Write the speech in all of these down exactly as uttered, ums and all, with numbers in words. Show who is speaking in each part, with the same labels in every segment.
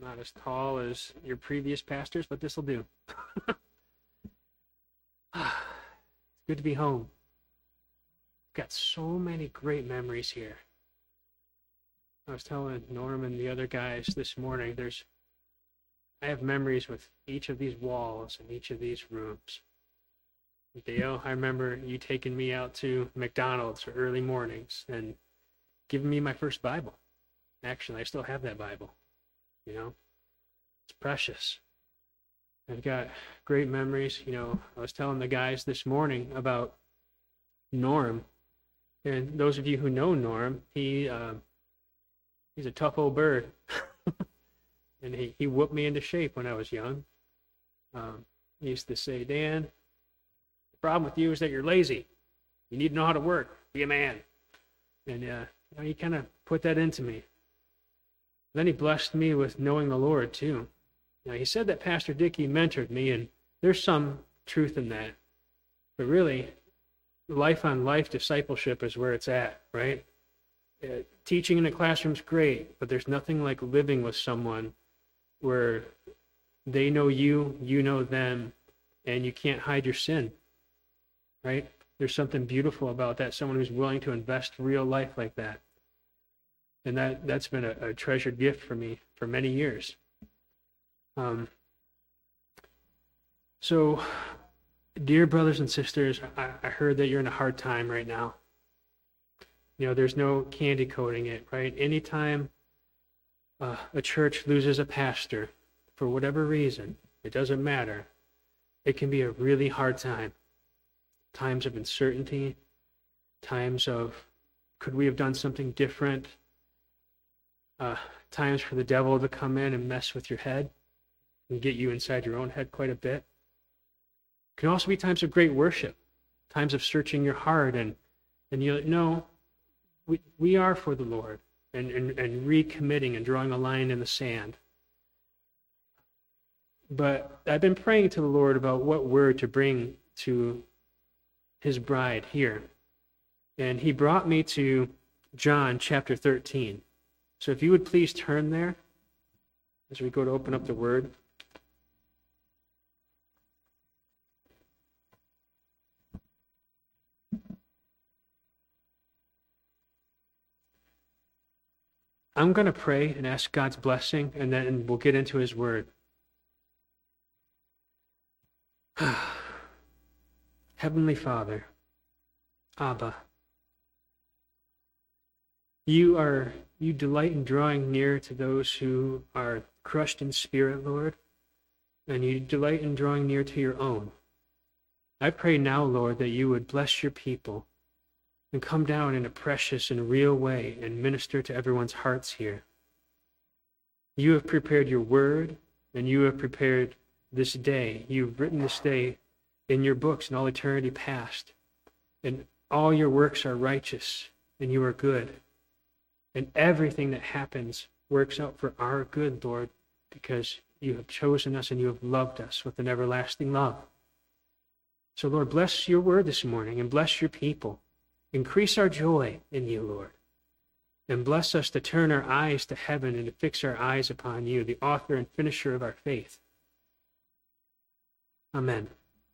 Speaker 1: not as tall as your previous pastors, but this will do. It's good to be home. Got so many great memories here. I was telling Norm and the other guys this morning, there's, I have memories with each of these walls and each of these rooms. Dale, I remember you taking me out to McDonald's for early mornings and giving me my first Bible. Actually, I still have that Bible. You know, it's precious. I've got great memories. You know, I was telling the guys this morning about Norm. And those of you who know Norm, he uh, he's a tough old bird. And he, he whooped me into shape when I was young. Um, he used to say, Dan, the problem with you is that you're lazy. You need to know how to work. Be a man. And uh, you know, he kind of put that into me. Then he blessed me with knowing the Lord, too. Now, he said that Pastor Dickey mentored me, and there's some truth in that. But really, life-on-life discipleship is where it's at, right? Uh, teaching in a classroom's great, but there's nothing like living with someone where they know you, you know them, and you can't hide your sin, right? There's something beautiful about that, someone who's willing to invest real life like that. And that, that's been a, a treasured gift for me for many years. Um, so, dear brothers and sisters, I, I heard that you're in a hard time right now. You know, there's no candy coating it, right? Anytime uh, a church loses a pastor, for whatever reason, it doesn't matter, it can be a really hard time. Times of uncertainty, times of, could we have done something different? Uh, times for the devil to come in and mess with your head and get you inside your own head quite a bit. It can also be times of great worship, times of searching your heart, and and you know, we we are for the Lord, and, and, and recommitting and drawing a line in the sand. But I've been praying to the Lord about what word to bring to his bride here. And he brought me to John chapter thirteen. So if you would please turn there as we go to open up the word. I'm going to pray and ask God's blessing, and then we'll get into his word. Heavenly Father, Abba, you are you delight in drawing near to those who are crushed in spirit, Lord, and you delight in drawing near to your own. I pray now, Lord, that you would bless your people and come down in a precious and real way and minister to everyone's hearts here. You have prepared your word, and you have prepared this day. You've written this day in your books in all eternity past. And all your works are righteous, and you are good. And everything that happens works out for our good, Lord, because you have chosen us and you have loved us with an everlasting love. So, Lord, bless your word this morning and bless your people. Increase our joy in you, Lord. And bless us to turn our eyes to heaven and to fix our eyes upon you, the author and finisher of our faith. Amen.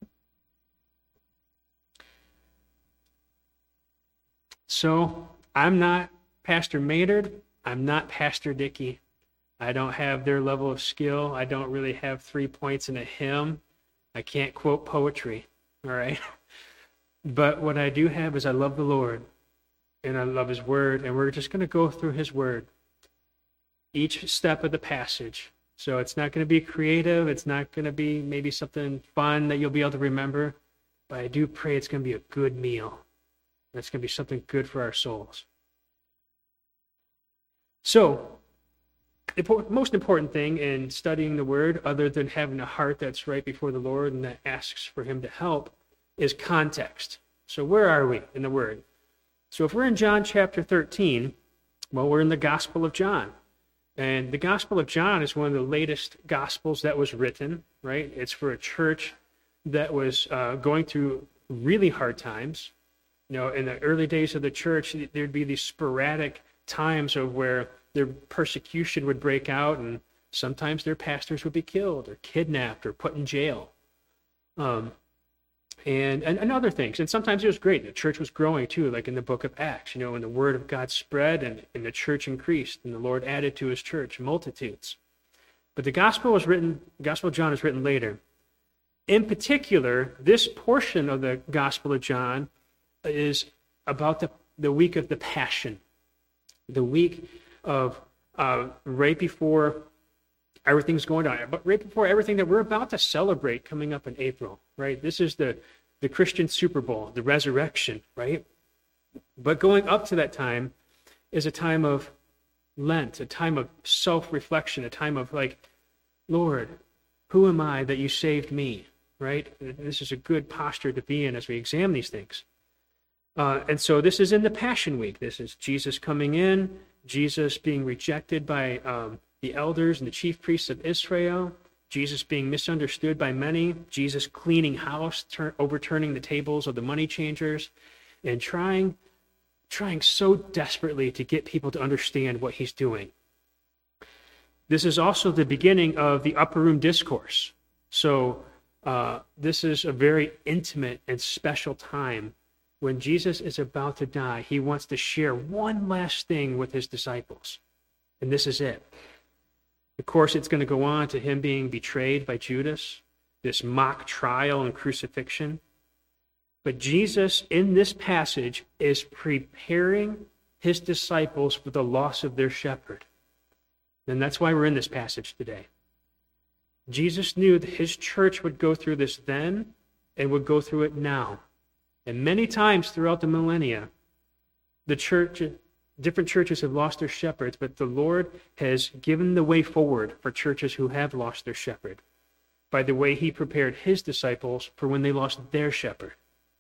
Speaker 1: So, I'm not Pastor Maynard. I'm not Pastor Dickey. I don't have their level of skill. I don't really have three points in a hymn. I can't quote poetry, all right? But what I do have is I love the Lord, and I love his word, and we're just going to go through his word, each step of the passage. So it's not going to be creative. It's not going to be maybe something fun that you'll be able to remember, but I do pray it's going to be a good meal. That's going to be something good for our souls. So, the most important thing in studying the word, other than having a heart that's right before the Lord and that asks for him to help, is context. So where are we in the word? So if we're in John chapter thirteen, well, we're in the Gospel of John. And the Gospel of John is one of the latest Gospels that was written, right? It's for a church that was uh, going through really hard times. You know, in the early days of the church, there'd be these sporadic times of where their persecution would break out, and Sometimes their pastors would be killed or kidnapped or put in jail. Um, and, and, and other things. And sometimes it was great. The church was growing too, like in the book of Acts, you know, and the word of God spread and, and the church increased and the Lord added to his church multitudes. But the gospel was written, the Gospel of John is written later. In particular, this portion of the Gospel of John is about the, the week of the Passion, the week of uh, right before everything's going on, but right before everything that we're about to celebrate coming up in April, right? This is the, the Christian Super Bowl, the resurrection, right? But going up to that time is a time of Lent, a time of self-reflection, a time of like, Lord, who am I that you saved me, right? This is a good posture to be in as we examine these things. Uh, and so this is in the Passion Week. This is Jesus coming in, Jesus being rejected by um, the elders and the chief priests of Israel, Jesus being misunderstood by many, Jesus cleaning house, turn, overturning the tables of the money changers, and trying, trying so desperately to get people to understand what he's doing. This is also the beginning of the upper room discourse. So uh, this is a very intimate and special time. When Jesus is about to die, he wants to share one last thing with his disciples. And this is it. Of course, it's going to go on to him being betrayed by Judas, this mock trial and crucifixion. But Jesus, in this passage, is preparing his disciples for the loss of their shepherd. And that's why we're in this passage today. Jesus knew that his church would go through this then and would go through it now. And many times throughout the millennia, the church, different churches have lost their shepherds, but the Lord has given the way forward for churches who have lost their shepherd by the way he prepared his disciples for when they lost their shepherd.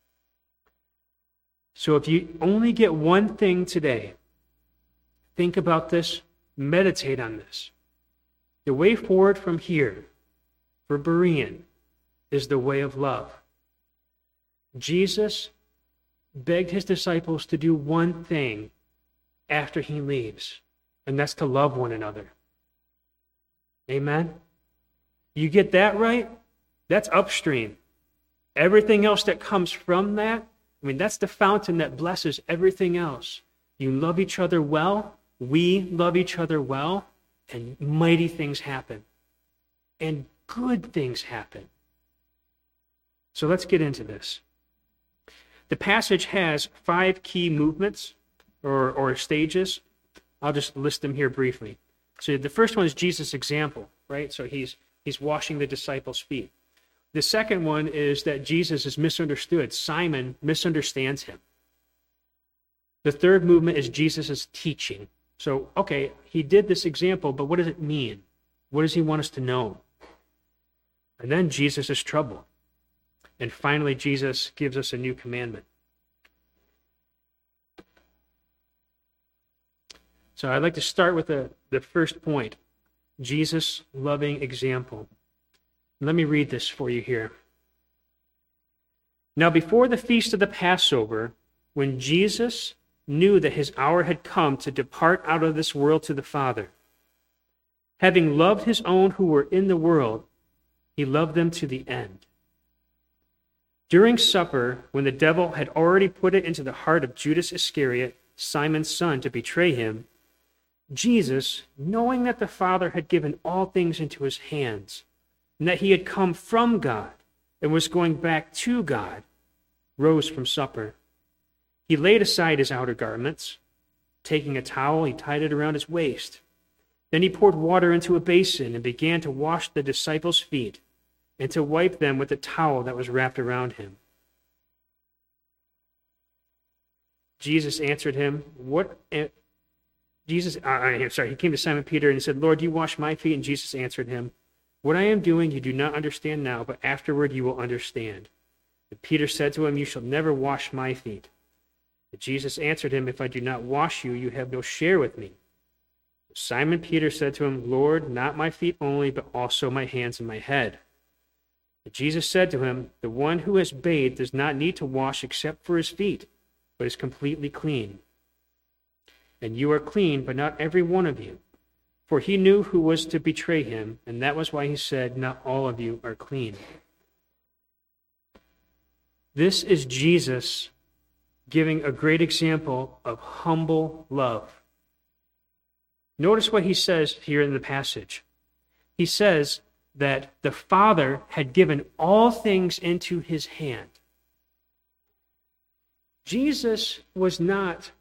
Speaker 1: So if you only get one thing today, think about this, meditate on this. The way forward from here for Berean is the way of love. Jesus begged his disciples to do one thing after he leaves, and that's to love one another. Amen? You get that right? That's upstream. Everything else that comes from that, I mean, that's the fountain that blesses everything else. You love each other well, we love each other well, and mighty things happen. And good things happen. So let's get into this. The passage has five key movements or, or stages. I'll just list them here briefly. So the first one is Jesus' example, right? So he's he's washing the disciples' feet. The second one is that Jesus is misunderstood. Simon misunderstands him. The third movement is Jesus' teaching. So, okay, he did this example, but what does it mean? What does he want us to know? And then Jesus' trouble. And finally, Jesus gives us a new commandment. So I'd like to start with the, the first point, Jesus' loving example. Let me read this for you here. Now, before the feast of the Passover, when Jesus knew that his hour had come to depart out of this world to the Father, having loved his own who were in the world, he loved them to the end. During supper, when the devil had already put it into the heart of Judas Iscariot, Simon's son, to betray him, Jesus, knowing that the Father had given all things into his hands, and that he had come from God and was going back to God, rose from supper. He laid aside his outer garments. Taking a towel, he tied it around his waist. Then he poured water into a basin and began to wash the disciples' feet and to wipe them with the towel that was wrapped around him. Jesus answered him, What? Jesus, uh, I'm sorry, he came to Simon Peter and he said, Lord, you wash my feet? And Jesus answered him, What I am doing you do not understand now, but afterward you will understand. And Peter said to him, You shall never wash my feet. But Jesus answered him, If I do not wash you, you have no share with me. Simon Peter said to him, Lord, not my feet only, but also my hands and my head. But Jesus said to him, The one who has bathed does not need to wash except for his feet, but is completely clean. And you are clean, but not every one of you. for he knew who was to betray him, and that was why he said, "Not all of you are clean." This is Jesus giving a great example of humble love. Notice what he says here in the passage. He says that the Father had given all things into his hand. Jesus was not...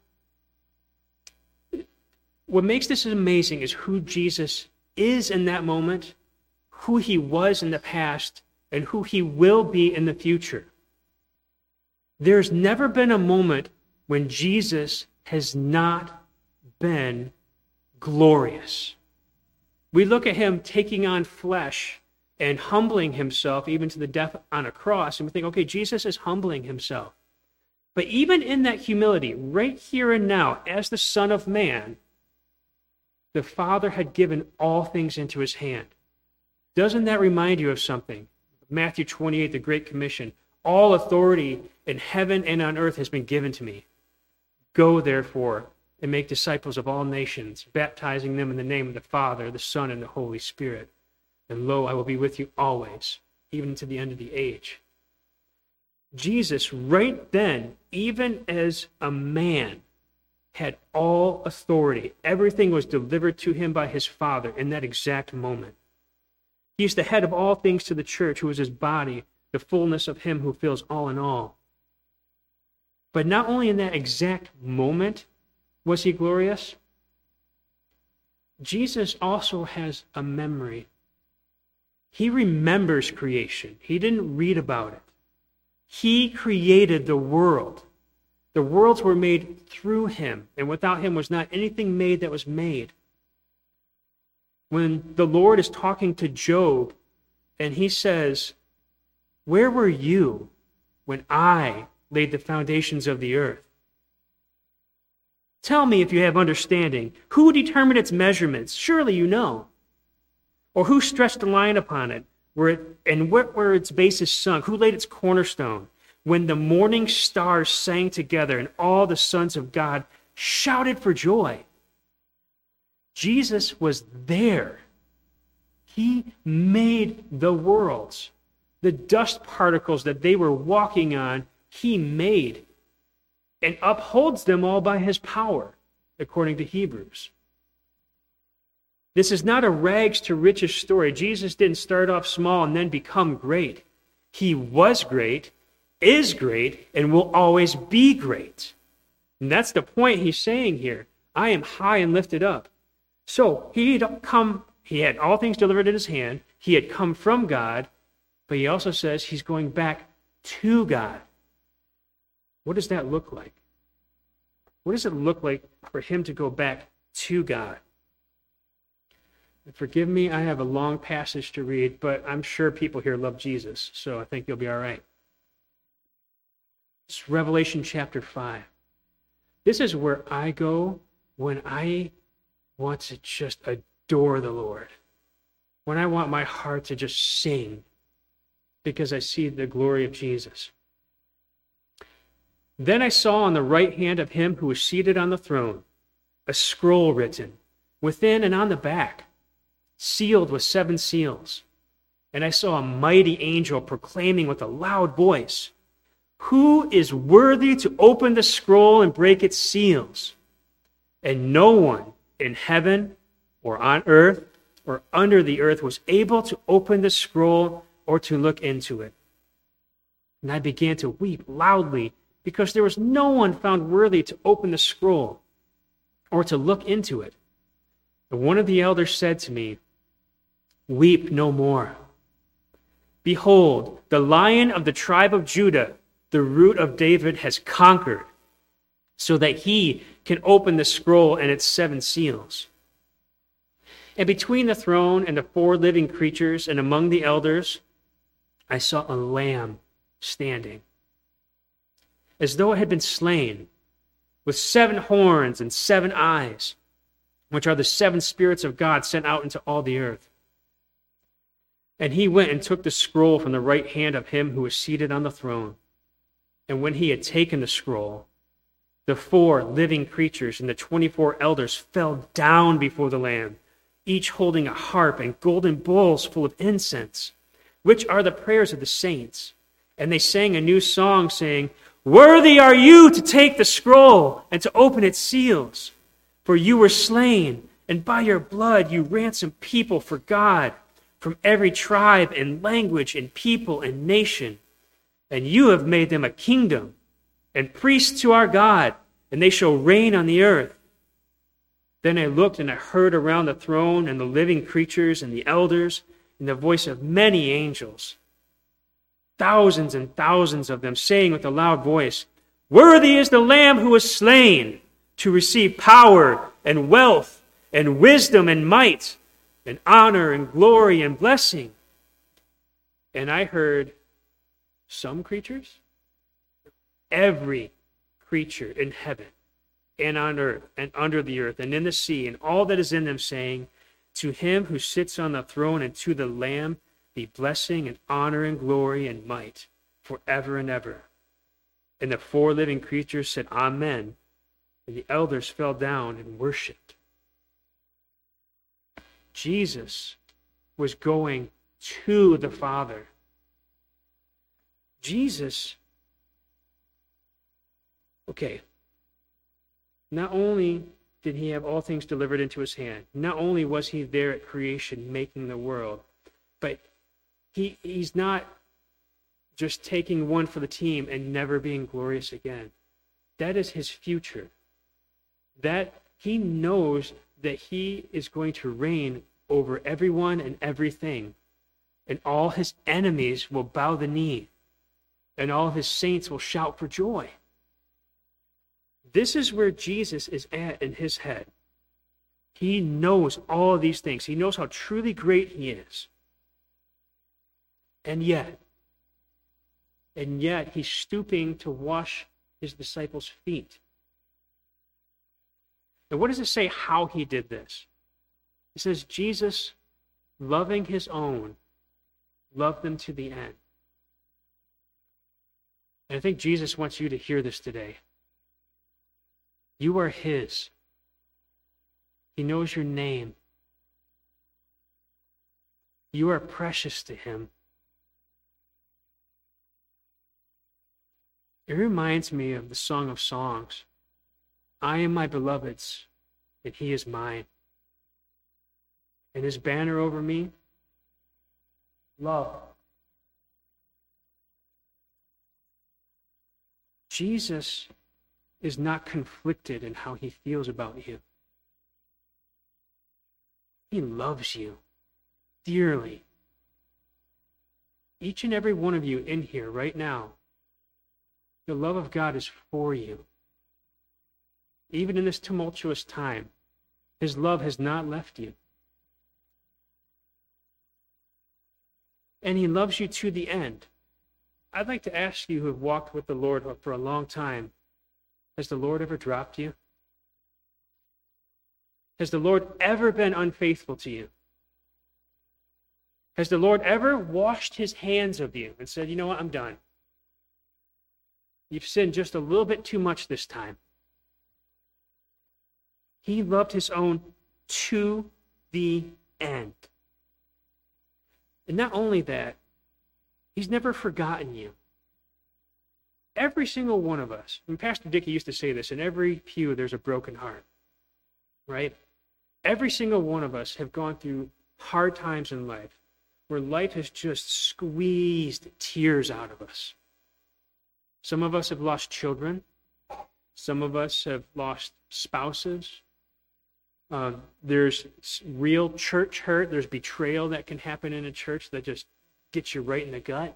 Speaker 1: What makes this amazing is who Jesus is in that moment, who he was in the past, and who he will be in the future. There's never been a moment when Jesus has not been glorious. We look at him taking on flesh and humbling himself even to the death on a cross, and we think, okay, Jesus is humbling himself. But even in that humility, right here and now, as the Son of Man, the Father had given all things into his hand. Doesn't that remind you of something? Matthew twenty-eight, the Great Commission. All authority in heaven and on earth has been given to me. Go, therefore, and make disciples of all nations, baptizing them in the name of the Father, the Son, and the Holy Spirit. And lo, I will be with you always, even to the end of the age. Jesus, right then, even as a man, had all authority. Everything was delivered to him by his Father in that exact moment. He is the head of all things to the church, who is his body, the fullness of him who fills all in all. But not only in that exact moment was he glorious, Jesus also has a memory. He remembers creation. He didn't read about it. He created the world. The worlds were made through him, and without him was not anything made that was made. When the Lord is talking to Job, and he says, "Where were you when I laid the foundations of the earth? Tell me if you have understanding. Who determined its measurements? Surely you know. Or who stretched a line upon it, where it and what were its bases sunk? Who laid its cornerstone? When the morning stars sang together and all the sons of God shouted for joy." Jesus was there. He made the worlds. The dust particles that they were walking on, he made and upholds them all by his power, according to Hebrews. This is not a rags to riches story. Jesus didn't start off small and then become great. He was great, is great, and will always be great. And that's the point he's saying here. I am high and lifted up. So he had come, he had all things delivered in his hand. He had come from God, but he also says he's going back to God. What does that look like? What does it look like for him to go back to God? And forgive me, I have a long passage to read, but I'm sure people here love Jesus, so I think you'll be all right. It's Revelation chapter five. This is where I go when I want to just adore the Lord. When I want my heart to just sing because I see the glory of Jesus. Then I saw on the right hand of him who was seated on the throne a scroll written, within and on the back, sealed with seven seals. And I saw a mighty angel proclaiming with a loud voice, "Who is worthy to open the scroll and break its seals?" And no one in heaven or on earth or under the earth was able to open the scroll or to look into it. And I began to weep loudly because there was no one found worthy to open the scroll or to look into it. And one of the elders said to me, "Weep no more. Behold, the Lion of the tribe of Judah, the Root of David, has conquered, so that he can open the scroll and its seven seals." And between the throne and the four living creatures and among the elders, I saw a lamb standing, as though it had been slain, with seven horns and seven eyes, which are the seven spirits of God sent out into all the earth. And he went and took the scroll from the right hand of him who was seated on the throne. And when he had taken the scroll, the four living creatures and the twenty-four elders fell down before the Lamb, each holding a harp and golden bowls full of incense, which are the prayers of the saints. And they sang a new song, saying, Worthy are you to take the scroll and to open its seals. For you were slain, and by your blood you ransomed people for God from every tribe and language and people and nation. And you have made them a kingdom and priests to our God, and they shall reign on the earth. Then I looked, and I heard around the throne and the living creatures and the elders, and the voice of many angels, thousands and thousands of them, saying with a loud voice, Worthy is the Lamb who was slain to receive power and wealth and wisdom and might and honor and glory and blessing. And I heard some creatures, every creature in heaven and on earth and under the earth and in the sea and all that is in them, saying, To him who sits on the throne and to the Lamb be blessing and honor and glory and might forever and ever. And the four living creatures said, Amen. And the elders fell down and worshipped. Jesus was going to the Father. Jesus, okay, not only did he have all things delivered into his hand, not only was he there at creation making the world, but he he's not just taking one for the team and never being glorious again. That is his future. That he knows that he is going to reign over everyone and everything, and all his enemies will bow the knee, and all of his saints will shout for joy. This is where Jesus is at in his head. He knows all of these things. He knows how truly great he is. And yet, and yet he's stooping to wash his disciples' feet. And what does it say how he did this? It says, Jesus, loving his own, loved them to the end. And I think Jesus wants you to hear this today. You are his. He knows your name. You are precious to him. It reminds me of the Song of Songs. I am my beloved's, and he is mine. And his banner over me, love. Jesus is not conflicted in how he feels about you. He loves you dearly. Each and every one of you in here right now, the love of God is for you. Even in this tumultuous time, his love has not left you. And he loves you to the end. I'd like to ask you who have walked with the Lord for a long time, has the Lord ever dropped you? Has the Lord ever been unfaithful to you? Has the Lord ever washed his hands of you and said, you know what, I'm done. You've sinned just a little bit too much this time. He loved his own to the end. And not only that, he's never forgotten you. Every single one of us, and Pastor Dickie used to say this, in every pew there's a broken heart, right? Every single one of us have gone through hard times in life where life has just squeezed tears out of us. Some of us have lost children. Some of us have lost spouses. Uh, there's real church hurt. There's betrayal that can happen in a church that just gets you right in the gut.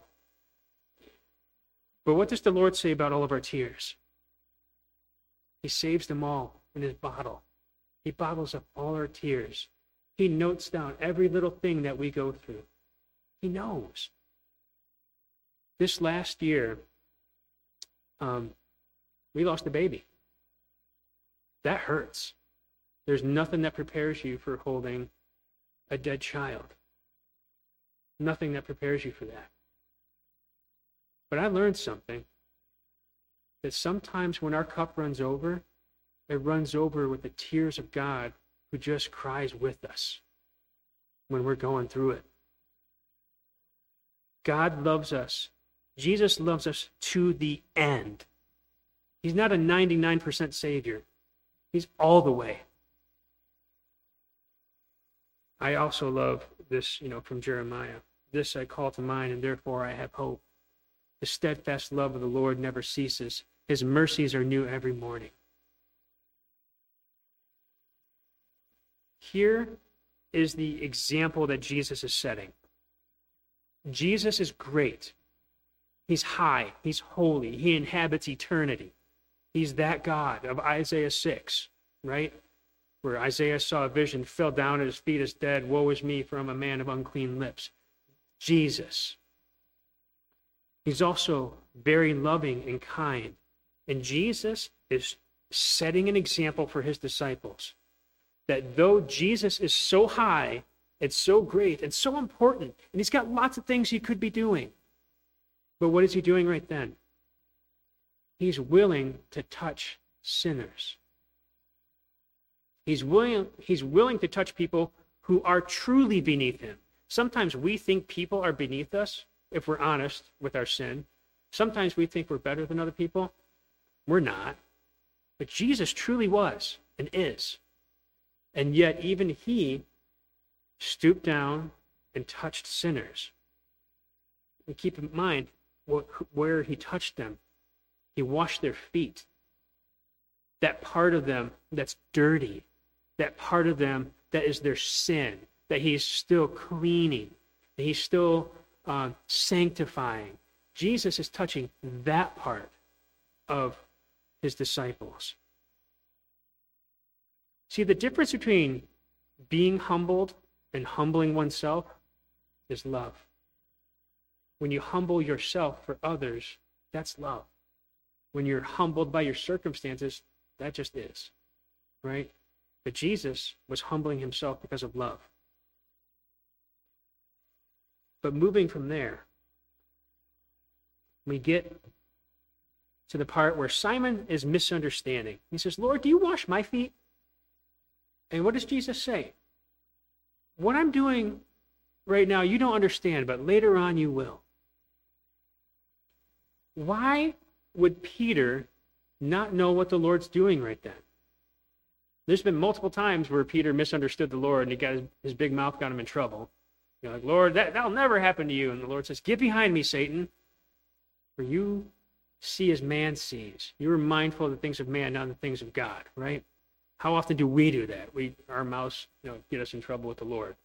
Speaker 1: But what does the Lord say about all of our tears? He saves them all in his bottle. He bottles up all our tears. He notes down every little thing that we go through. He knows. This last year, um, we lost a baby. That hurts. There's nothing that prepares you for holding a dead child. Nothing that prepares you for that. But I learned something, that sometimes when our cup runs over, it runs over with the tears of God who just cries with us. when we're going through it. God loves us. Jesus loves us to the end. He's not a ninety-nine percent Savior. He's all the way. I also love this, you know, from Jeremiah. This I call to mind, and therefore I have hope. The steadfast love of the Lord never ceases. His mercies are new every morning. Here is the example that Jesus is setting. Jesus is great. He's high. He's holy. He inhabits eternity. He's that God of Isaiah six, right? Where Isaiah saw a vision, fell down at his feet as dead. Woe is me, for I'm a man of unclean lips. Jesus. He's also very loving and kind. And Jesus is setting an example for his disciples that though Jesus is so high and so great and so important, and he's got lots of things he could be doing, but what is he doing right then? He's willing to touch sinners. He's willing, he's willing to touch people who are truly beneath him. Sometimes we think people are beneath us, if we're honest with our sin. Sometimes we think we're better than other people. We're not. But Jesus truly was and is. And yet even he stooped down and touched sinners. And keep in mind what, where he touched them. He washed their feet. That part of them that's dirty, that part of them that is their sin, that he's still cleaning, that he's still uh, sanctifying. Jesus is touching that part of his disciples. See, the difference between being humbled and humbling oneself is love. When you humble yourself for others, that's love. When you're humbled by your circumstances, that just is, right? But Jesus was humbling himself because of love. But moving from there, we get to the part where Simon is misunderstanding. He says, Lord, do you wash my feet? And what does Jesus say? What I'm doing right now, you don't understand, but later on you will. Why would Peter not know what the Lord's doing right then? There's been multiple times where Peter misunderstood the Lord and he got his, his big mouth got him in trouble. You're like, Lord, that, that'll never happen to you. And the Lord says, get behind me, Satan. For you see as man sees. You are mindful of the things of man, not the things of God, right? How often do we do that? We Our mouths, you know, get us in trouble with the Lord.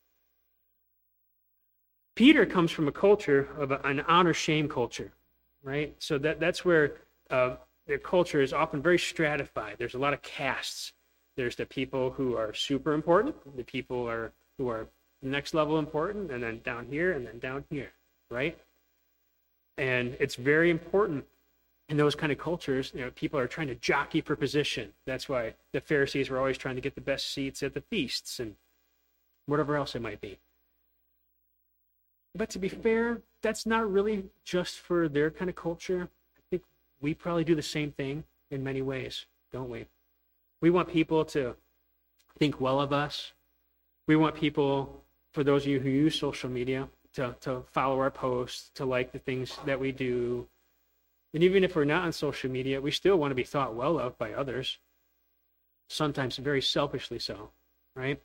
Speaker 1: Peter comes from a culture of a, an honor-shame culture, right? So that that's where uh, their culture is often very stratified. There's a lot of castes. There's the people who are super important, the people are who are next level important, and then down here, and then down here, right? And it's very important in those kind of cultures. You know, people are trying to jockey for position. That's why the Pharisees were always trying to get the best seats at the feasts and whatever else it might be. But to be fair, that's not really just for their kind of culture. I think we probably do the same thing in many ways, don't we? We want people to think well of us. We want people, for those of you who use social media, to, to follow our posts, to like the things that we do. And even if we're not on social media, we still want to be thought well of by others. Sometimes very selfishly so, right?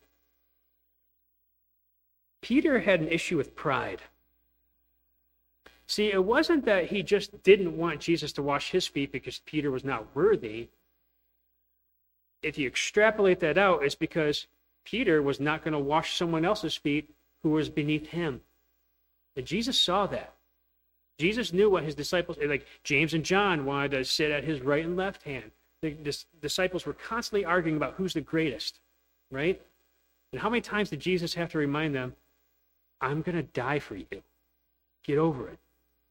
Speaker 1: Peter had an issue with pride. See, it wasn't that he just didn't want Jesus to wash his feet because Peter was not worthy. If you extrapolate that out, it's because Peter was not going to wash someone else's feet who was beneath him. And Jesus saw that. Jesus knew what his disciples, like James and John, wanted to sit at his right and left hand. The, the disciples were constantly arguing about who's the greatest, right? And how many times did Jesus have to remind them, I'm going to die for you. Get over it.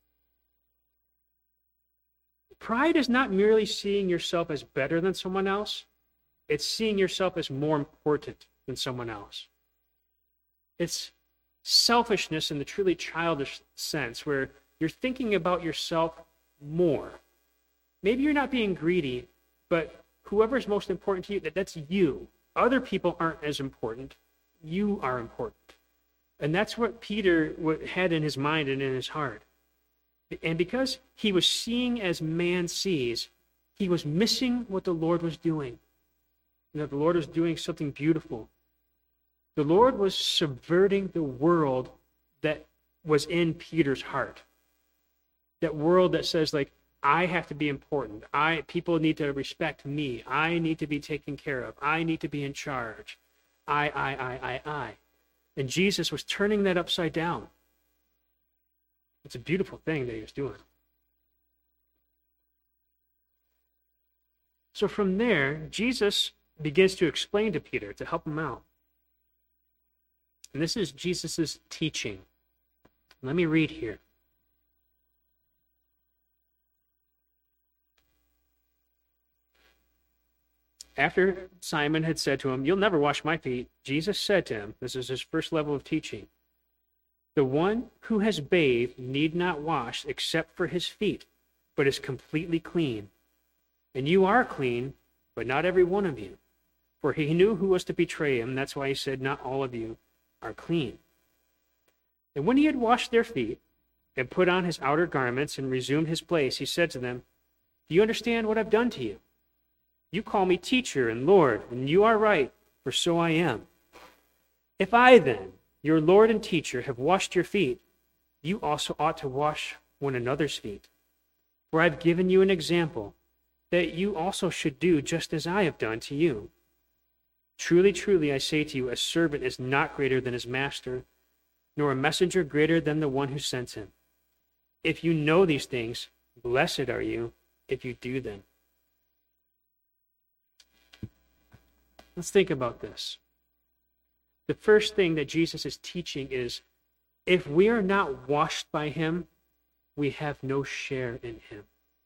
Speaker 1: Pride is not merely seeing yourself as better than someone else. It's seeing yourself as more important than someone else. It's selfishness in the truly childish sense, where you're thinking about yourself more. Maybe you're not being greedy, but whoever's most important to you, that that's you. Other people aren't as important. you are important. And that's what Peter had in his mind and in his heart. And because he was seeing as man sees, he was missing what the Lord was doing. You know, the Lord was doing something beautiful. The Lord was subverting the world that was in Peter's heart. That world that says, like, I have to be important. I people need to respect me. I need to be taken care of. I need to be in charge. I, I, I, I, I. And Jesus was turning that upside down. It's a beautiful thing that he was doing. So from there, Jesus begins to explain to Peter to help him out. And this is Jesus' teaching. Let me read here. After Simon had said to him, "You'll never wash my feet," Jesus said to him, this is his first level of teaching, "The one who has bathed need not wash except for his feet, but is completely clean. And you are clean, but not every one of you." For he knew who was to betray him. That's why he said, "Not all of you are clean." And when he had washed their feet and put on his outer garments and resumed his place, he said to them, "Do you understand what I've done to you? You call me teacher and Lord, and you are right, for so I am. If I then, your Lord and teacher, have washed your feet, you also ought to wash one another's feet. For I've given you an example, that you also should do just as I have done to you. Truly, truly, I say to you, a servant is not greater than his master, nor a messenger greater than the one who sent him. If you know these things, blessed are you if you do them." Let's think about this. The first thing that Jesus is teaching is, if we are not washed by him, we have no share in him.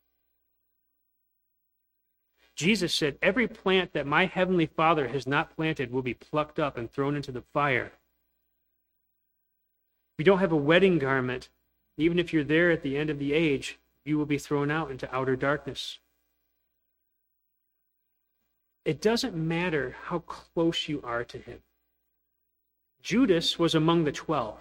Speaker 1: Jesus said, "Every plant that my heavenly Father has not planted will be plucked up and thrown into the fire." If you don't have a wedding garment, even if you're there at the end of the age, you will be thrown out into outer darkness. It doesn't matter how close you are to him. Judas was among the twelve.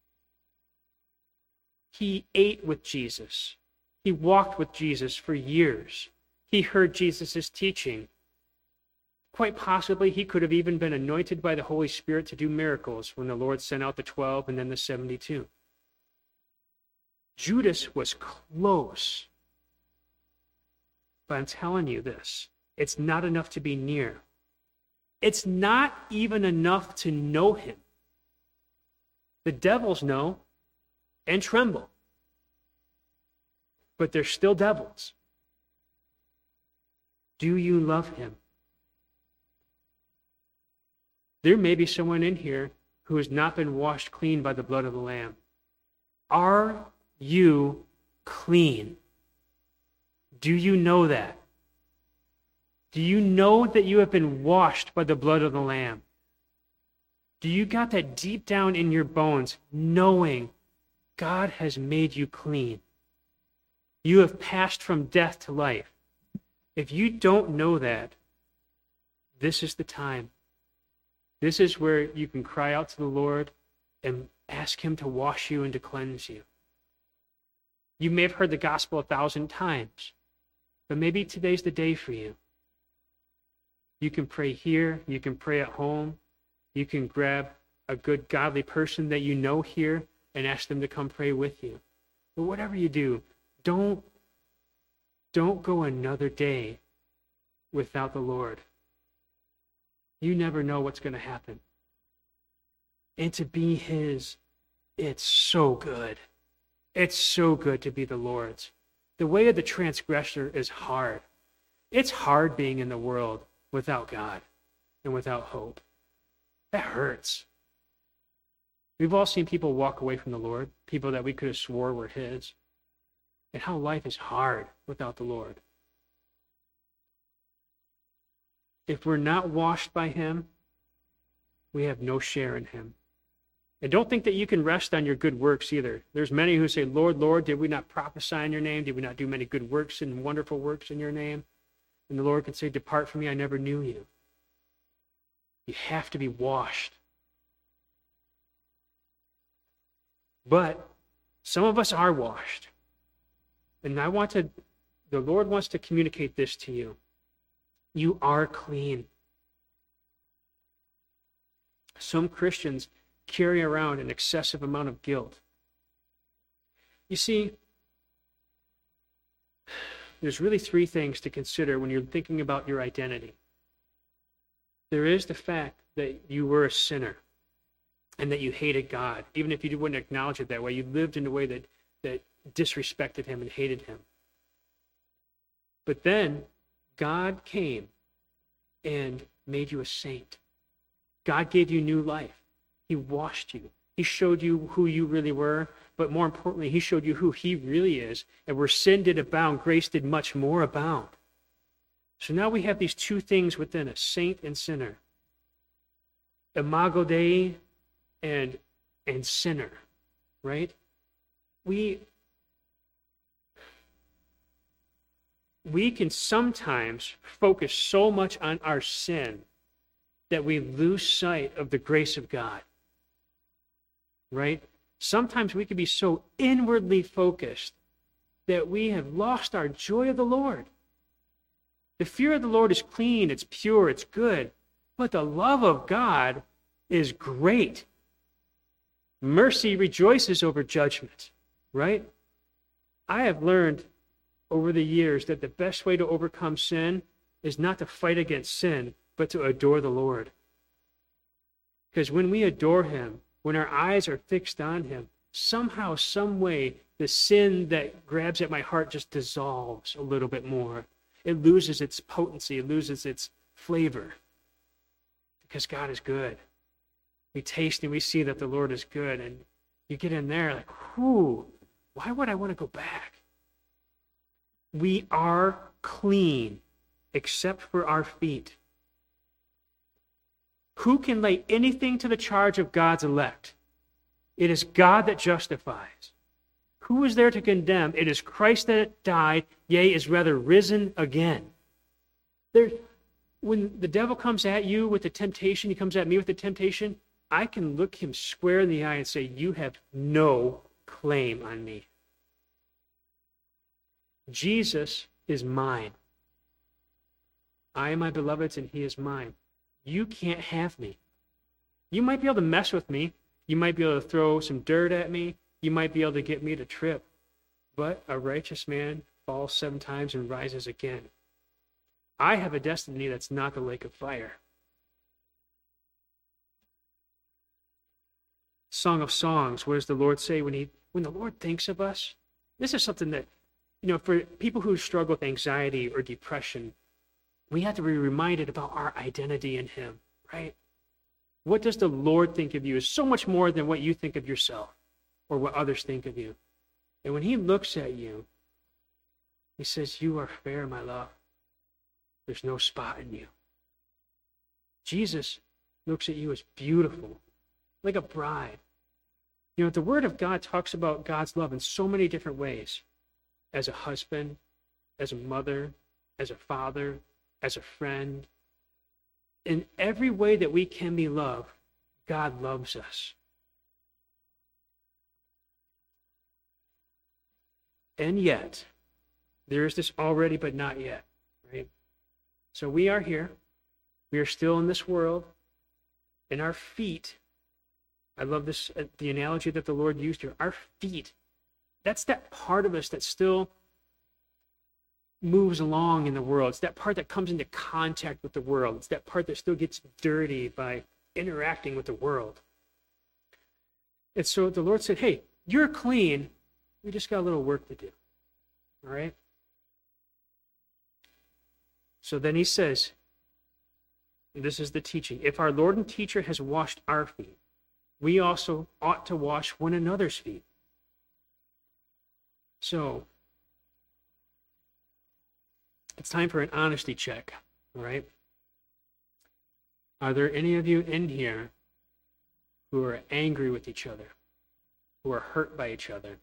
Speaker 1: He ate with Jesus. He walked with Jesus for years. He heard Jesus' teaching. Quite possibly, he could have even been anointed by the Holy Spirit to do miracles when the Lord sent out the twelve and then the seventy-two. Judas was close. But I'm telling you this, it's not enough to be near. It's not even enough to know him. The devils know and tremble, but they're still devils. Do you love him? There may be someone in here who has not been washed clean by the blood of the Lamb. Are you clean? Do you know that? Do you know that you have been washed by the blood of the Lamb? Do you got that deep down in your bones, knowing God has made you clean? You have passed from death to life. If you don't know that, this is the time. This is where you can cry out to the Lord and ask him to wash you and to cleanse you. You may have heard the gospel a thousand times, but maybe today's the day for you. You can pray here, you can pray at home, you can grab a good godly person that you know here and ask them to come pray with you. But whatever you do, don't, don't go another day without the Lord. You never know what's going to happen. And to be his, it's so good. It's so good to be the Lord's. The way of the transgressor is hard. It's hard being in the world without God and without hope. That hurts. We've all seen people walk away from the Lord, people that we could have swore were his, and how life is hard without the Lord. If we're not washed by him, we have no share in him. And don't think that you can rest on your good works either. There's many who say, "Lord, Lord, did we not prophesy in your name? Did we not do many good works and wonderful works in your name?" And the Lord can say, "Depart from me, I never knew you." You have to be washed. But some of us are washed. And I want to, the Lord wants to communicate this to you. You are clean. Some Christians carry around an excessive amount of guilt. You see, there's really three things to consider when you're thinking about your identity. There is the fact that you were a sinner and that you hated God. Even if you wouldn't acknowledge it that way, you lived in a way that, that disrespected him and hated him. But then God came and made you a saint. God gave you new life. He washed you. He showed you who you really were, but more importantly, he showed you who he really is. And where sin did abound, grace did much more abound. So now we have these two things within us, saint and sinner. Imago Dei and, and sinner, right? We, we can sometimes focus so much on our sin that we lose sight of the grace of God, right? Sometimes we can be so inwardly focused that we have lost our joy of the Lord. The fear of the Lord is clean, it's pure, it's good, but the love of God is great. Mercy rejoices over judgment, right? I have learned over the years that the best way to overcome sin is not to fight against sin, but to adore the Lord. Because when we adore him, when our eyes are fixed on him, somehow, some way, the sin that grabs at my heart just dissolves a little bit more. It loses its potency, it loses its flavor. Because God is good. We taste and we see that the Lord is good. And you get in there like, whew, why would I want to go back? We are clean, except for our feet. Who can lay anything to the charge of God's elect? It is God that justifies. Who is there to condemn? It is Christ that died, yea, is rather risen again. There, when the devil comes at you with the temptation, he comes at me with the temptation, I can look him square in the eye and say, you have no claim on me. Jesus is mine. I am my beloved's and he is mine. You can't have me. You might be able to mess with me. You might be able to throw some dirt at me. You might be able to get me to trip. But a righteous man falls seven times and rises again. I have a destiny that's not the lake of fire. Song of Songs, what does the Lord say when he when the Lord thinks of us? This is something that, you know, for people who struggle with anxiety or depression, we have to be reminded about our identity in him, right? What does the Lord think of you is so much more than what you think of yourself or what others think of you. And when he looks at you, he says, you are fair, my love. There's no spot in you. Jesus looks at you as beautiful, like a bride. You know, the Word of God talks about God's love in so many different ways. As a husband, as a mother, as a father, as a friend. In every way that we can be loved, God loves us. And yet, there is this already but not yet, right? So we are here. We are still in this world. And our feet, I love this, uh, the analogy that the Lord used here. Our feet, that's that part of us that still moves along in the world. It's that part that comes into contact with the world. It's that part that still gets dirty by interacting with the world. And so the Lord said, hey, you're clean. We just got a little work to do. All right? So then he says, and this is the teaching, if our Lord and teacher has washed our feet, we also ought to wash one another's feet. So, it's time for an honesty check, all right? Are there any of you in here who are angry with each other, who are hurt by each other,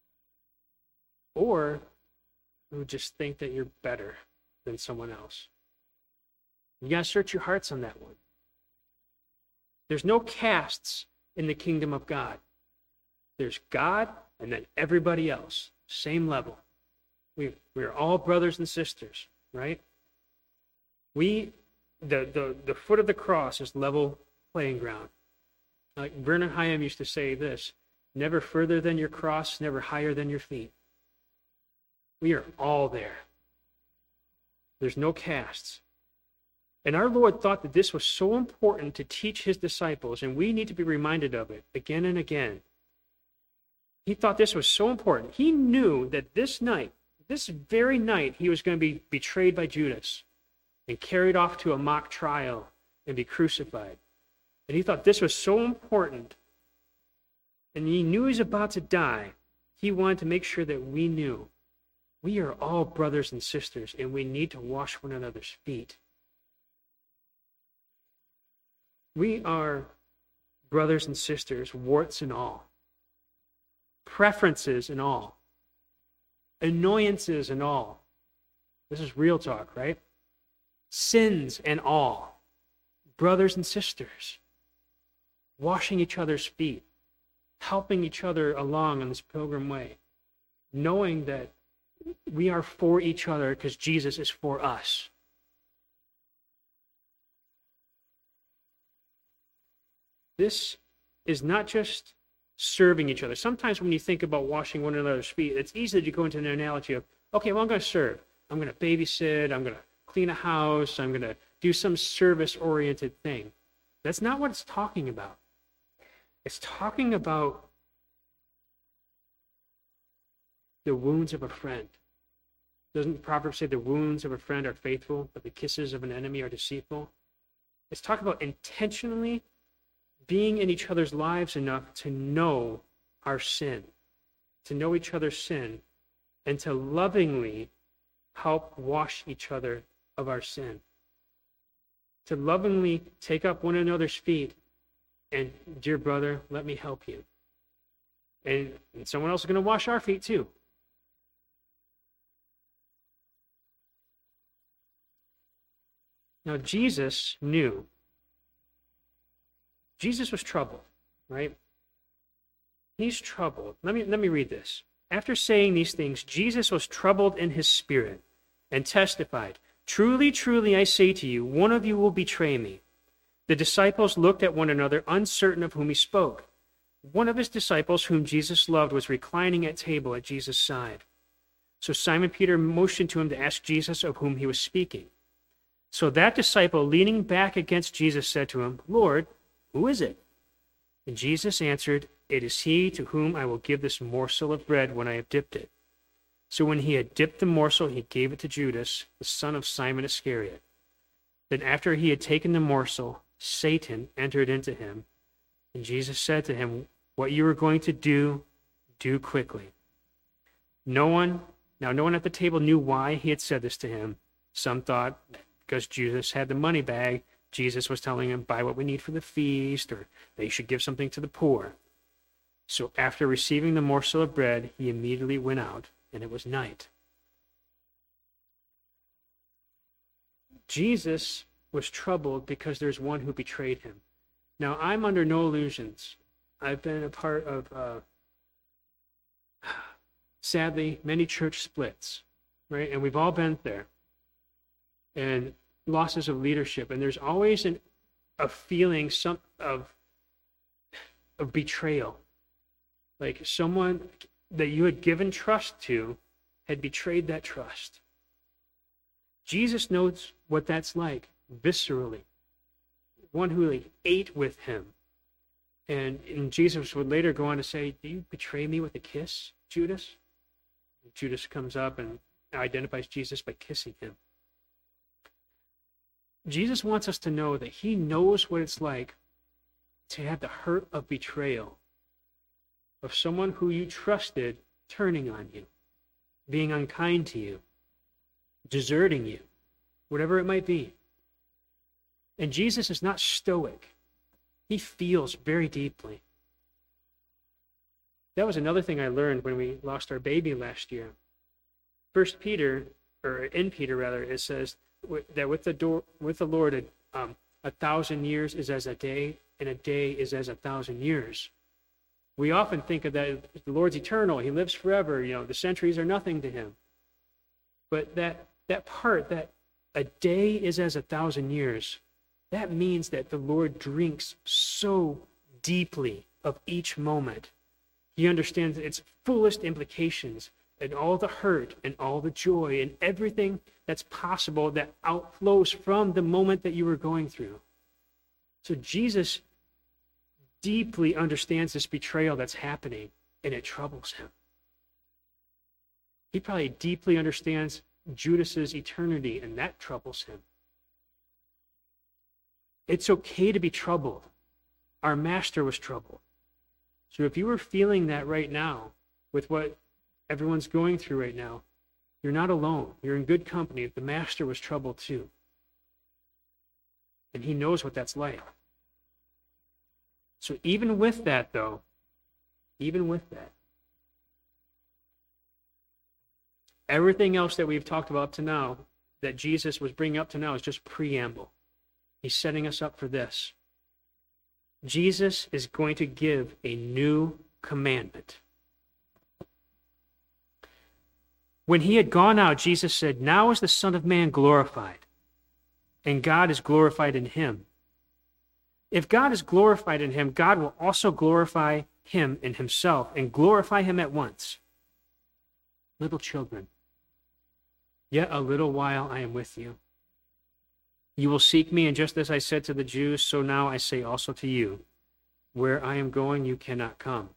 Speaker 1: or who just think that you're better than someone else? You got to search your hearts on that one. There's no castes in the kingdom of God. There's God and then everybody else, same level. We, we're all brothers and sisters, right? We, the, the, the foot of the cross is level playing ground. Like Vernon Hyam used to say this, never further than your cross, never higher than your feet. We are all there. There's no castes. And our Lord thought that this was so important to teach his disciples, and we need to be reminded of it again and again. He thought this was so important. He knew that this night, this very night, he was going to be betrayed by Judas and carried off to a mock trial and be crucified. And he thought this was so important, and he knew he was about to die. He wanted to make sure that we knew we are all brothers and sisters, and we need to wash one another's feet. We are brothers and sisters, warts and all, preferences and all, annoyances and all. This is real talk, right? Sins and all, brothers and sisters, washing each other's feet, helping each other along on this pilgrim way, knowing that we are for each other because Jesus is for us. This is not just serving each other. Sometimes when you think about washing one another's feet, it's easy to go into an analogy of, okay, well, I'm going to serve. I'm going to babysit. I'm going to clean a house. I'm going to do some service-oriented thing. That's not what it's talking about. It's talking about the wounds of a friend. Doesn't the proverb say the wounds of a friend are faithful, but the kisses of an enemy are deceitful? It's talking about intentionally being in each other's lives enough to know our sin, to know each other's sin, and to lovingly help wash each other of our sin. To lovingly take up one another's feet and, dear brother, let me help you. And, and someone else is going to wash our feet too. Now, Jesus knew. Jesus was troubled, right? He's troubled. Let me, let me read this. After saying these things, Jesus was troubled in his spirit and testified, "Truly, truly, I say to you, one of you will betray me." The disciples looked at one another, uncertain of whom he spoke. One of his disciples, whom Jesus loved, was reclining at table at Jesus' side. So Simon Peter motioned to him to ask Jesus of whom he was speaking. So that disciple, leaning back against Jesus, said to him, "Lord, who is it?" And Jesus answered, "It is he to whom I will give this morsel of bread when I have dipped it." So when he had dipped the morsel, he gave it to Judas, the son of Simon Iscariot. Then after he had taken the morsel, Satan entered into him. And Jesus said to him, "What you are going to do, do quickly." No one, now no one at the table knew why he had said this to him. Some thought because Judas had the money bag, Jesus was telling him, buy what we need for the feast, or they should give something to the poor. So after receiving the morsel of bread, he immediately went out, and it was night. Jesus was troubled because there's one who betrayed him. Now, I'm under no illusions. I've been a part of, uh, sadly, many church splits, right? And we've all been there. And losses of leadership, and there's always an, a feeling some of, of betrayal. Like someone that you had given trust to had betrayed that trust. Jesus knows what that's like, viscerally. One who like, ate with him. And, and Jesus would later go on to say, "Do you betray me with a kiss, Judas?" And Judas comes up and identifies Jesus by kissing him. Jesus wants us to know that he knows what it's like to have the hurt of betrayal, of someone who you trusted turning on you, being unkind to you, deserting you, whatever it might be. And Jesus is not stoic. He feels very deeply. That was another thing I learned when we lost our baby last year. First Peter, or in Peter rather, it says that with the door, with the Lord, um, a thousand years is as a day, and a day is as a thousand years. We often think of that, the Lord's eternal, he lives forever, you know, the centuries are nothing to him. But that, that part, that a day is as a thousand years, that means that the Lord drinks so deeply of each moment. He understands its fullest implications and all the hurt and all the joy and everything that's possible that outflows from the moment that you were going through. So Jesus deeply understands this betrayal that's happening, and it troubles him. He probably deeply understands Judas's eternity, and that troubles him. It's okay to be troubled. Our master was troubled. So if you were feeling that right now, with what everyone's going through right now, you're not alone. You're in good company. The master was troubled too. And he knows what that's like. So even with that, though, even with that, everything else that we've talked about up to now, that Jesus was bringing up to now, is just preamble. He's setting us up for this. Jesus is going to give a new commandment. When he had gone out, Jesus said, "Now is the Son of Man glorified, and God is glorified in him. If God is glorified in him, God will also glorify him in himself and glorify him at once. Little children, yet a little while I am with you. You will seek me, and just as I said to the Jews, so now I say also to you, where I am going, you cannot come.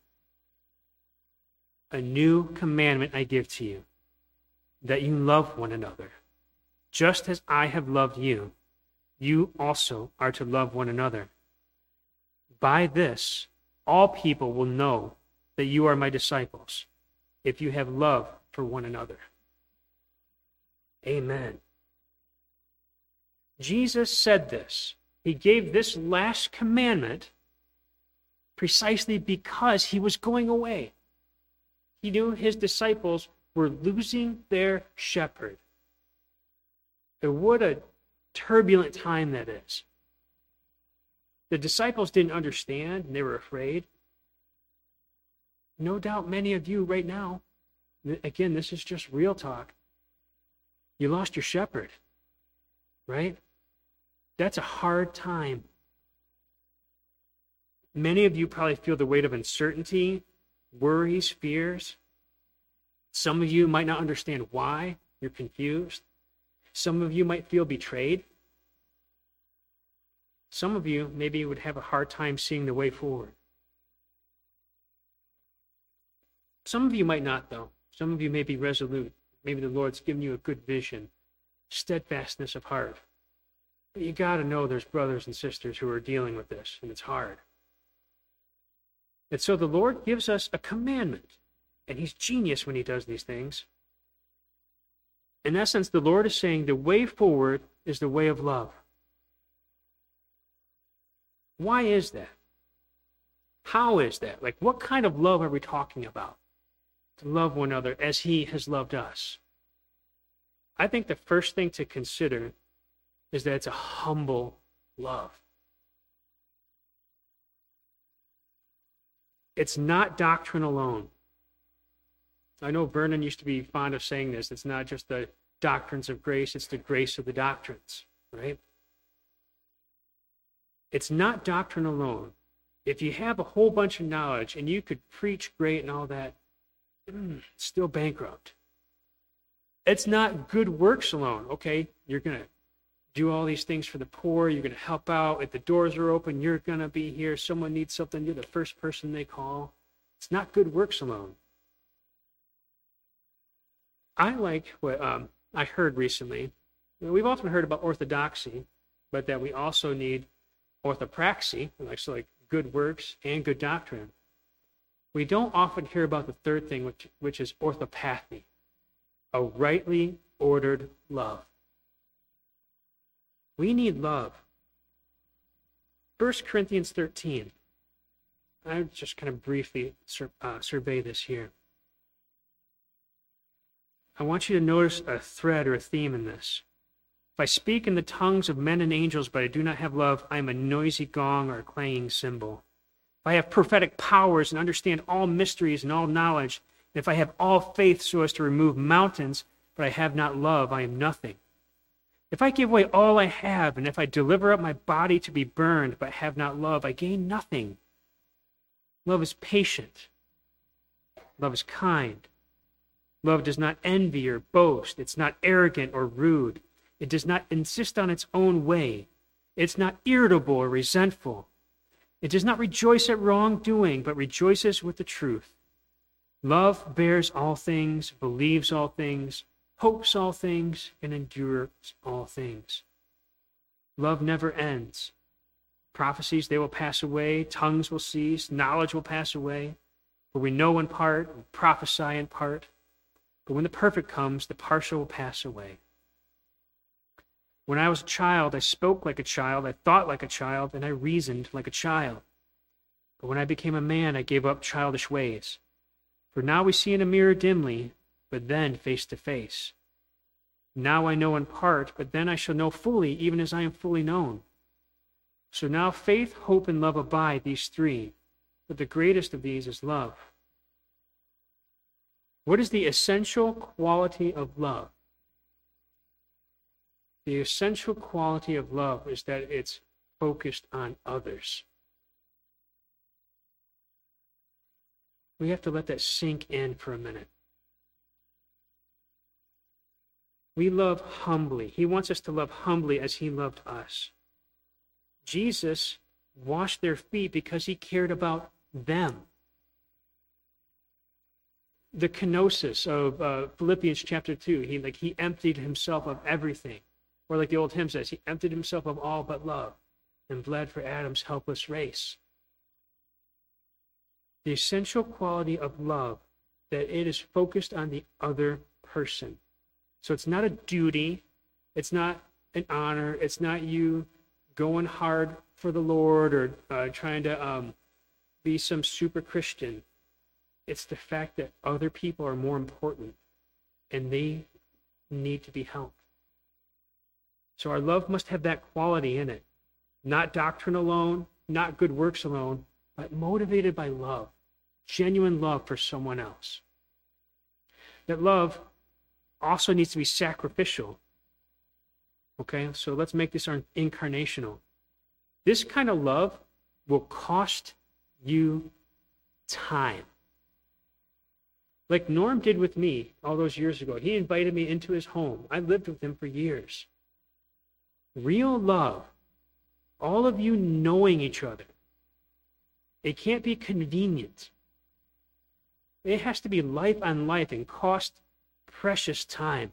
Speaker 1: A new commandment I give to you, that you love one another. Just as I have loved you, you also are to love one another. By this, all people will know that you are my disciples, if you have love for one another." Amen. Jesus said this. He gave this last commandment precisely because he was going away. He knew his disciples were losing their shepherd. And what a turbulent time that is. The disciples didn't understand, and they were afraid. No doubt many of you right now, again, this is just real talk, you lost your shepherd, right? That's a hard time. Many of you probably feel the weight of uncertainty, worries, fears. Some of you might not understand why. You're confused. Some of you might feel betrayed. Some of you maybe would have a hard time seeing the way forward. Some of you might not, though. Some of you may be resolute. Maybe the Lord's given you a good vision, steadfastness of heart. But you got to know there's brothers and sisters who are dealing with this, and it's hard. And so the Lord gives us a commandment, and he's genius when he does these things. In essence, the Lord is saying the way forward is the way of love. Why is that? How is that? Like, what kind of love are we talking about? To love one another as he has loved us. I think the first thing to consider is that it's a humble love. It's not doctrine alone. I know Vernon used to be fond of saying this. It's not just the doctrines of grace, it's the grace of the doctrines, right? It's not doctrine alone. If you have a whole bunch of knowledge and you could preach great and all that, mm, still bankrupt. It's not good works alone. Okay, you're going to do all these things for the poor. You're going to help out. If the doors are open, you're going to be here. Someone needs something, you're the first person they call. It's not good works alone. I like what um, I heard recently. We've often heard about orthodoxy, but that we also need orthopraxy, like, so like good works and good doctrine. We don't often hear about the third thing, which, which is orthopathy, a rightly ordered love. We need love. First Corinthians thirteen. I just kind of briefly sur- uh, survey this here. I want you to notice a thread or a theme in this. If I speak in the tongues of men and angels, but I do not have love, I am a noisy gong or a clanging cymbal. if I have prophetic powers and understand all mysteries and all knowledge, and if I have all faith so as to remove mountains, but I have not love, I am nothing. If I give away all I have, and if I deliver up my body to be burned, but have not love, I gain nothing. Love is patient. Love is kind. Love does not envy or boast. It's not arrogant or rude. It does not insist on its own way. It's not irritable or resentful. It does not rejoice at wrongdoing, but rejoices with the truth. Love bears all things, believes all things, hopes all things, and endures all things. Love never ends. Prophecies, they will pass away. Tongues will cease. Knowledge will pass away. For we know in part, and prophesy in part. But when the perfect comes, the partial will pass away. When I was a child, I spoke like a child, I thought like a child, and I reasoned like a child. But when I became a man, I gave up childish ways. For now we see in a mirror dimly, but then face to face. Now I know in part, but then I shall know fully, even as I am fully known. So now faith, hope, and love abide, these three, but the greatest of these is love. What is the essential quality of love? The essential quality of love is that it's focused on others. We have to let that sink in for a minute. We love humbly. He wants us to love humbly as he loved us. Jesus washed their feet because he cared about them. The kenosis of uh, Philippians chapter two, he, like, he emptied himself of everything. Or like the old hymn says, he emptied himself of all but love and bled for Adam's helpless race. The essential quality of love, that it is focused on the other person. So it's not a duty, it's not an honor, it's not you going hard for the Lord or uh, trying to um, be some super Christian. It's the fact that other people are more important and they need to be helped. So our love must have that quality in it. Not doctrine alone, not good works alone, but motivated by love, genuine love for someone else. That love also needs to be sacrificial. Okay, so let's make this incarnational. This kind of love will cost you time. Like Norm did with me all those years ago. He invited me into his home. I lived with him for years. Real love, all of you knowing each other, it can't be convenient. It has to be life on life and cost precious time.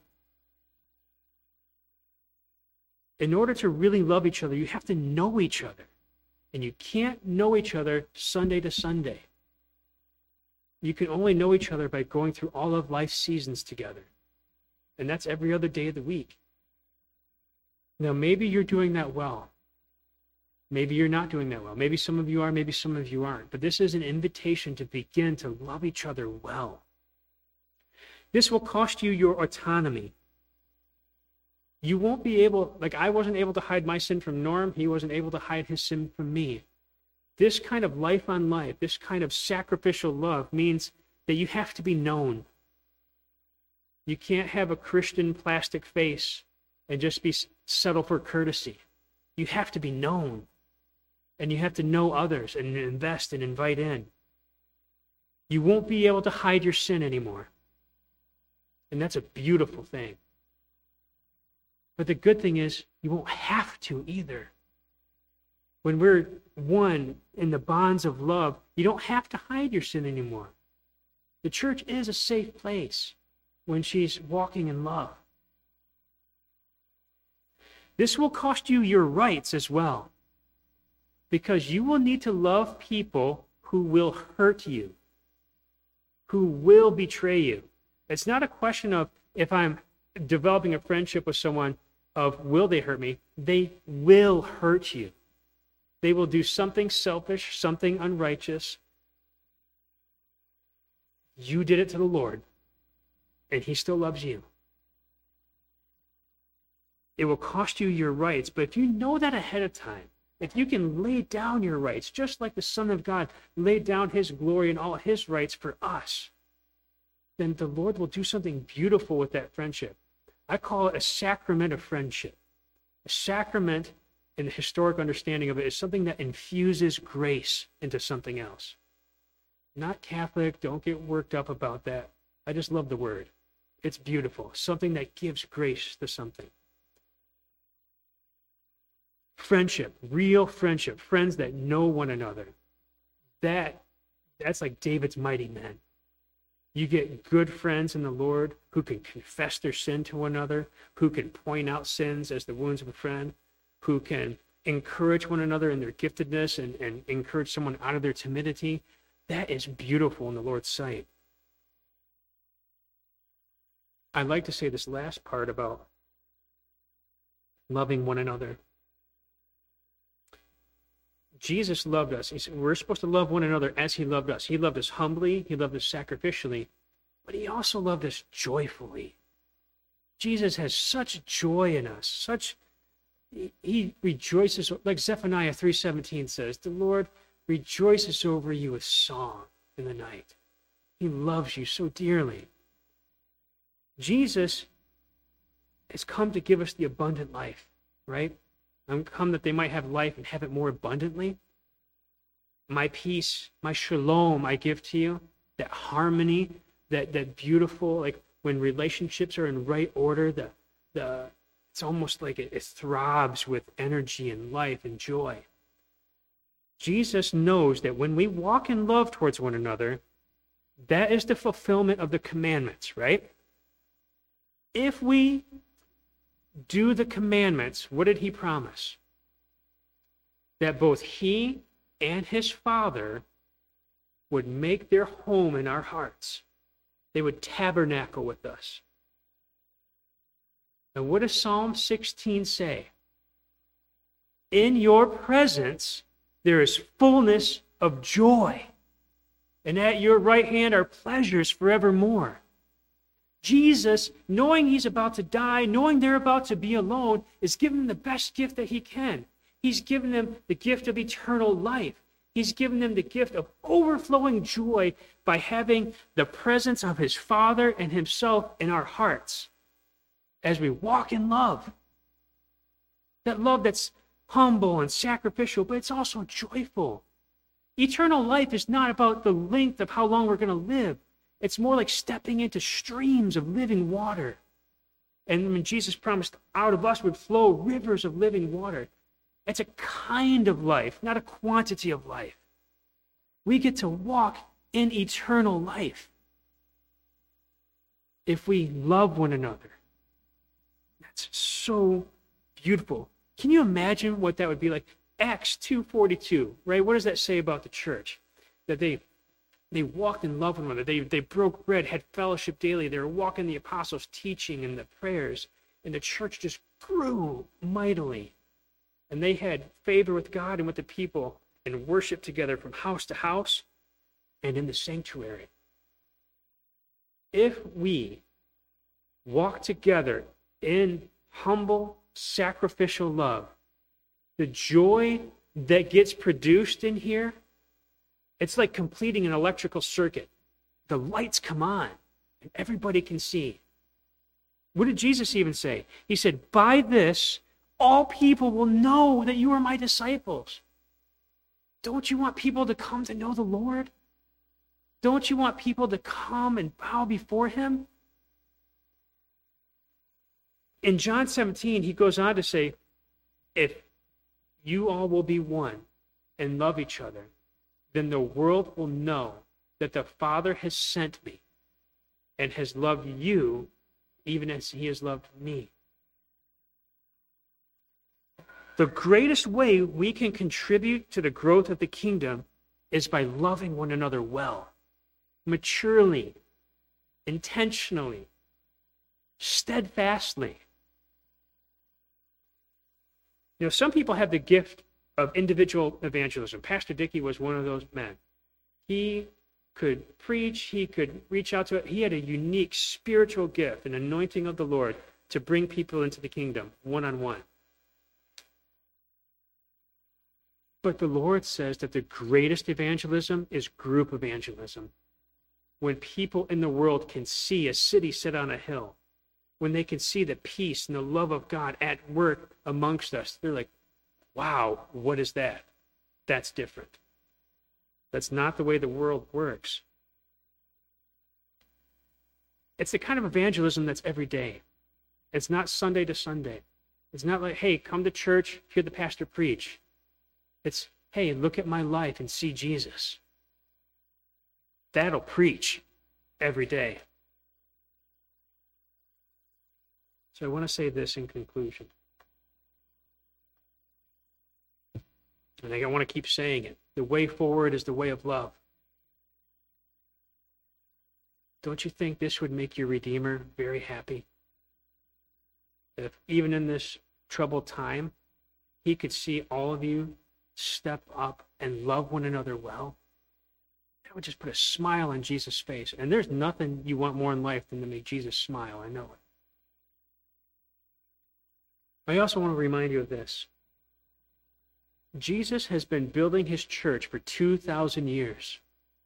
Speaker 1: In order to really love each other, you have to know each other. And you can't know each other Sunday to Sunday. You can only know each other by going through all of life's seasons together. And that's every other day of the week. Now, maybe you're doing that well. Maybe you're not doing that well. Maybe some of you are, maybe some of you aren't. But this is an invitation to begin to love each other well. This will cost you your autonomy. You won't be able, like I wasn't able to hide my sin from Norm, he wasn't able to hide his sin from me. This kind of life on life, this kind of sacrificial love means that you have to be known. You can't have a Christian plastic face and just be settle for courtesy. You have to be known. And you have to know others and invest and invite in. You won't be able to hide your sin anymore. And that's a beautiful thing. But the good thing is, you won't have to either. When we're one in the bonds of love, you don't have to hide your sin anymore. The church is a safe place when she's walking in love. This will cost you your rights as well, because you will need to love people who will hurt you, who will betray you. It's not a question of if I'm developing a friendship with someone of will they hurt me. They will hurt you. They will do something selfish, something unrighteous. You did it to the Lord, and he still loves you. It will cost you your rights, but if you know that ahead of time, If you can lay down your rights, just like the Son of God laid down his glory and all his rights for us, then the Lord will do something beautiful with that friendship. I call it a sacrament of friendship. A sacrament, in the historic understanding of it, is something that infuses grace into something else. Not Catholic, don't get worked up about that. I just love the word. It's beautiful. Something that gives grace to something. Friendship, real friendship, friends that know one another. That, that's like David's mighty men. You get good friends in the Lord who can confess their sin to one another, who can point out sins as the wounds of a friend, who can encourage one another in their giftedness and, and encourage someone out of their timidity. That is beautiful in the Lord's sight. I'd like to say this last part about loving one another. Jesus loved us. He said we're supposed to love one another as he loved us. He loved us humbly. He loved us sacrificially. But he also loved us joyfully. Jesus has such joy in us. Such, he rejoices, like Zephaniah three seventeen says, the Lord rejoices over you with song in the night. He loves you so dearly. Jesus has come to give us the abundant life, right? I'm come that they might have life and have it more abundantly. My peace, my shalom I give to you. That harmony, that, that beautiful, like when relationships are in right order, the, the, it's almost like it, it throbs with energy and life and joy. Jesus knows that when we walk in love towards one another, that is the fulfillment of the commandments, right? If we do the commandments, what did he promise? That both he and his Father would make their home in our hearts. They would tabernacle with us. And what does Psalm sixteen say? In your presence there is fullness of joy, and at your right hand are pleasures forevermore. Jesus, knowing he's about to die, knowing they're about to be alone, is giving them the best gift that he can. He's given them the gift of eternal life. He's given them the gift of overflowing joy by having the presence of his Father and himself in our hearts as we walk in love. That love that's humble and sacrificial, but it's also joyful. Eternal life is not about the length of how long we're going to live. It's more like stepping into streams of living water. And when Jesus promised out of us would flow rivers of living water, it's a kind of life, not a quantity of life. We get to walk in eternal life if we love one another. That's so beautiful. Can you imagine what that would be like? Acts two forty-two, right? What does that say about the church? That they They walked in love with one another. They, they broke bread, had fellowship daily. They were walking the apostles' teaching and the prayers. And the church just grew mightily. And they had favor with God and with the people and worship together from house to house and in the sanctuary. If we walk together in humble, sacrificial love, the joy that gets produced in here, it's like completing an electrical circuit. The lights come on, and everybody can see. What did Jesus even say? He said, by this, all people will know that you are my disciples. Don't you want people to come to know the Lord? Don't you want people to come and bow before him? In John seventeen, he goes on to say, if you all will be one and love each other, then the world will know that the Father has sent me and has loved you even as he has loved me. The greatest way we can contribute to the growth of the kingdom is by loving one another well, maturely, intentionally, steadfastly. You know, some people have the gift of individual evangelism. Pastor Dickey was one of those men. He could preach, he could reach out to it. He had a unique spiritual gift, an anointing of the Lord to bring people into the kingdom one-on-one. But the Lord says that the greatest evangelism is group evangelism. When people in the world can see a city set on a hill, when they can see the peace and the love of God at work amongst us, they're like, wow, what is that? That's different. That's not the way the world works. It's the kind of evangelism that's every day. It's not Sunday to Sunday. It's not like, hey, come to church, hear the pastor preach. It's, hey, look at my life and see Jesus. That'll preach every day. So I want to say this in conclusion. And I want to keep saying it. The way forward is the way of love. Don't you think this would make your Redeemer very happy? If even in this troubled time, he could see all of you step up and love one another well? That would just put a smile on Jesus' face. And there's nothing you want more in life than to make Jesus smile. I know it. I also want to remind you of this. Jesus has been building his church for two thousand years.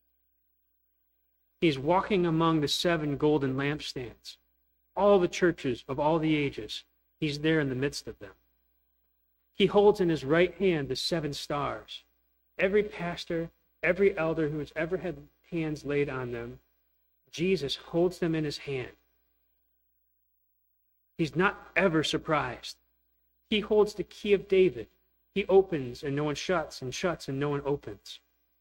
Speaker 1: He's walking among the seven golden lampstands. All the churches of all the ages, he's there in the midst of them. He holds in his right hand the seven stars. Every pastor, every elder who has ever had hands laid on them, Jesus holds them in his hand. He's not ever surprised. He holds the key of David. He opens and no one shuts, and shuts and no one opens.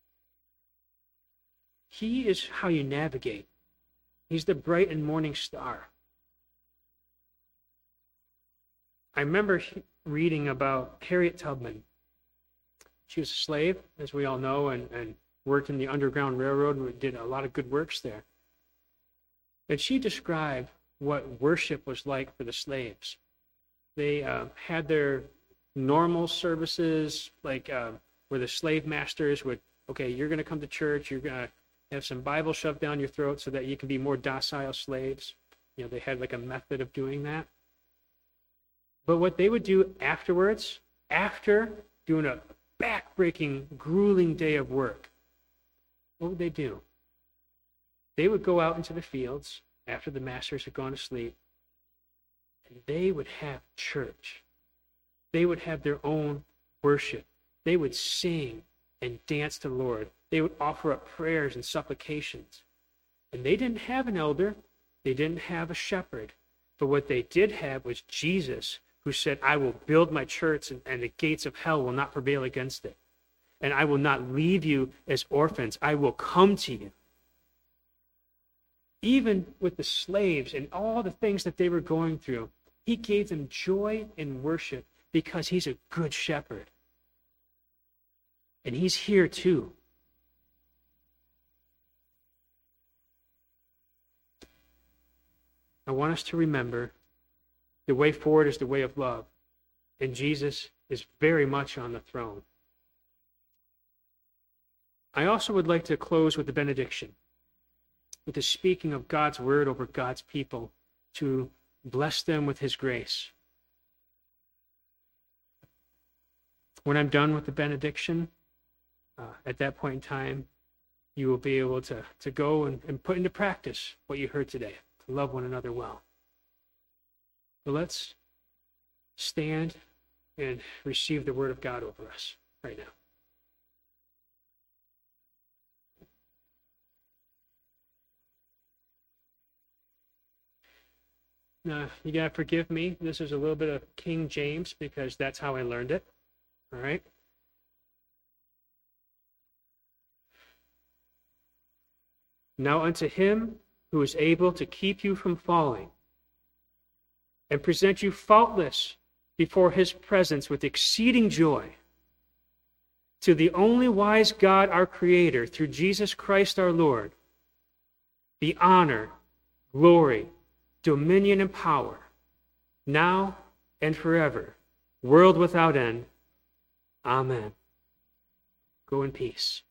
Speaker 1: He is how you navigate. He's the bright and morning star. I remember reading about Harriet Tubman. She was a slave, as we all know, and, and worked in the Underground Railroad and did a lot of good works there. And she described what worship was like for the slaves. They uh, had their normal services, like uh, where the slave masters would, okay, you're going to come to church, you're going to have some Bible shoved down your throat so that you can be more docile slaves. You know, they had like a method of doing that. But what they would do afterwards, after doing a back-breaking, grueling day of work, what would they do? They would go out into the fields after the masters had gone to sleep, and they would have church. They would have their own worship. They would sing and dance to the Lord. They would offer up prayers and supplications. And they didn't have an elder. They didn't have a shepherd. But what they did have was Jesus, who said, I will build my church, and, and the gates of hell will not prevail against it. And I will not leave you as orphans. I will come to you. Even with the slaves and all the things that they were going through, he gave them joy and worship because he's a good shepherd. And he's here too. I want us to remember the way forward is the way of love. And Jesus is very much on the throne. I also would like to close with the benediction, with the speaking of God's word over God's people to bless them with his grace. When I'm done with the benediction, uh, at that point in time, you will be able to, to go and, and put into practice what you heard today, to love one another well. But let's stand and receive the word of God over us right now. Now, you got to forgive me. This is a little bit of King James because that's how I learned it. All right? Now unto him who is able to keep you from falling and present you faultless before his presence with exceeding joy, to the only wise God, our Creator, through Jesus Christ our Lord, be honor, glory, dominion, and power, now and forever, world without end. Amen. Go in peace.